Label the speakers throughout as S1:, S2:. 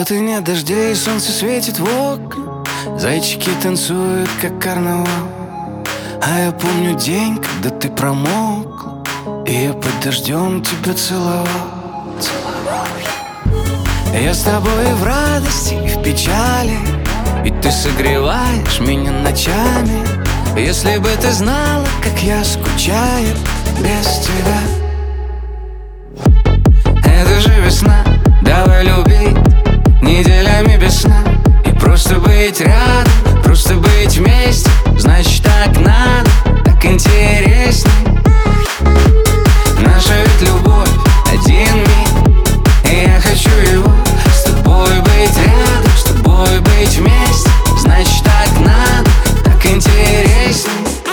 S1: Вот и нет дождей, солнце светит в окна, зайчики танцуют, как карнавал. А я помню день, когда ты промокла, и я под дождем тебя целовал. Я с тобой и в радости, и в печали, и ты согреваешь меня ночами. Если бы ты знала, как я скучаю без тебя. Это же весна, давай любить неделями без сна. И просто быть рядом, просто быть вместе, значит так надо, так интересней. Наша ведь любовь один миг, и я хочу его с тобой быть рядом, с тобой быть вместе, значит так надо, так интересней.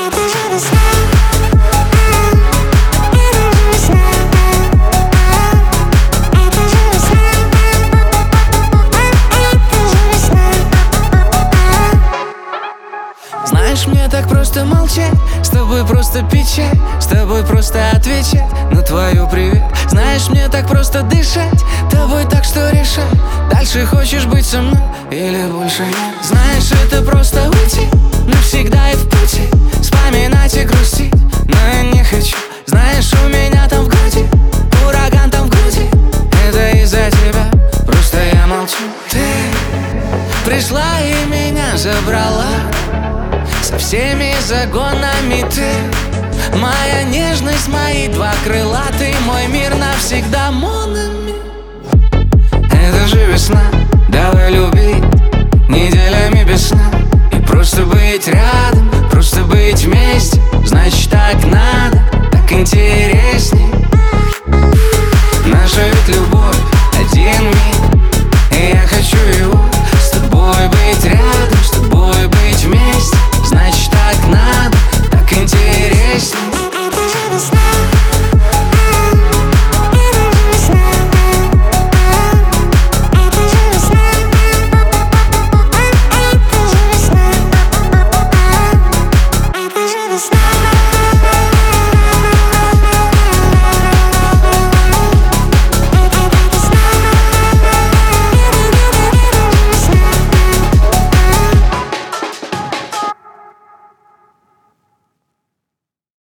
S1: Знаешь, мне так просто молчать, с тобой просто пить чай, с тобой просто отвечать на твою привет. Знаешь, мне так просто дышать тобой, так что решай, дальше хочешь быть со мной или больше нет. Знаешь, это просто уйти навсегда и в пути, вспоминать и грустить, но я не хочу. Знаешь, у меня там в груди ураган, там в груди, это из-за тебя, просто я молчу. Ты пришла и меня забрала со всеми загонами. Ты моя нежность, мои два крыла, ты мой мир навсегда, mon ami. Это же весна, давай любить неделями без сна.